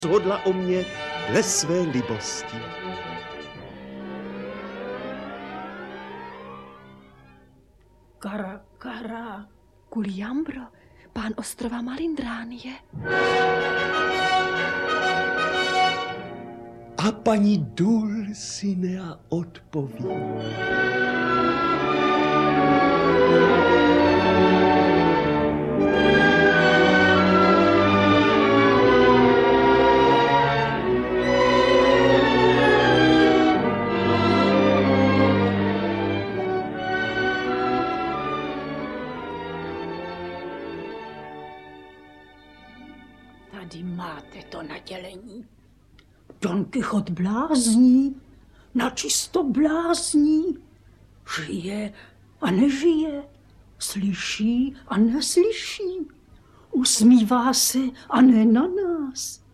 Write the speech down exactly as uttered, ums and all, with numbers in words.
rozhodla o mě dle své libosti. Kara, kara. Kuliambro, pán ostrova Malindránie. A paní Dulcinea odpoví. Tady máte to nadělení. Don Kichot blázní, načisto blázní. Žije a nežije, slyší a neslyší. Usmívá se a ne na nás.